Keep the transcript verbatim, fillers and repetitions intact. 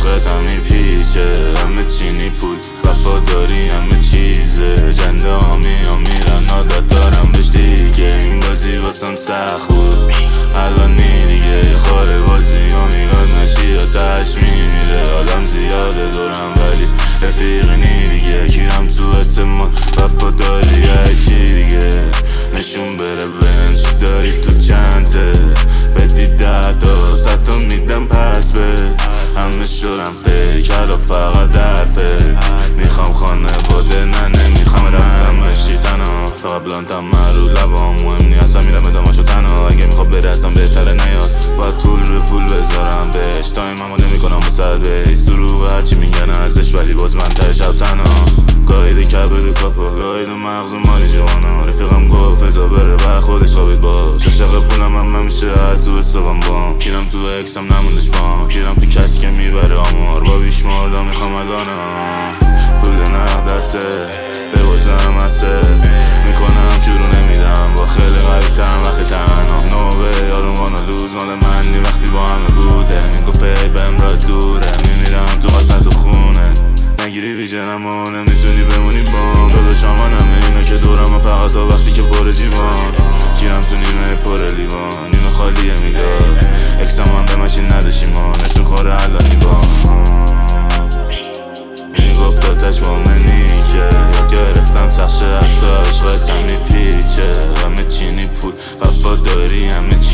عشقت هم میپیچه، همه چینی پول وفاداری همه چیزه. جنده ها میان میرن عادت دارم بهش دیگه، این بازی واسم سخت بود الانی دیگه. خاره بازی و میگاد نشی یا تش میمیره، آدم زیاده دورم ولی رفیقی نی دیگه. کیرم تو اعتماد وفاداری چی دیگه، نشون بره ببین چی داری تو چنته. بدی ده تا صد تا میدم پس به همه شدم فکر حالا فقط درفه. میخوام خانه باده نه نمیخوام رفتم بشی تنها، فقط بلانتم من رو لبام مهم نیستم میرم ادامه‌شو تنها. اگه میخواد بره اصلا بهتره نیاد، باید پول رو پول بذارم بهش. تایم اما نمیکنم با سر بیس، دروغ هرچی میگن ازش ولی باز من ته شب تنها. گاهیده کبه کاپا گاهیده مغز مالی جوانا، رفیقم گفت فضا بره و خودش خوابید باش. عاشق پولم هم همیشه هر تو حسابم بام، کیرم تو اکسم نموندش بام، کیرم تو کسی که میبره آمار با بیشمار دا میخوام الانم. پول نه دسته ببازم هسته میکنم شروع نمیدم با خیلی غریب ترم وقتی تنها. نوبه یارو مانا لوز مال منی وقتی با همه بوده، میگفت ای بهم را دوره میمیرم تو قصد تو خونه. نگیری بیجنم و نمیتونی بمونی بام، داداشم همه اینا که دورم فقط تا وقتی که پر دیوان. گیرم تو نیمه پر لیوان، نیمه خالیه میداد اکسام هم به ماشین نداشی ما نشون خوره الانی با میگفت داتش با منی که یاد گرفتم سخشه حتی عشقت هم میپیچه. همه چینی پول وفاداری همه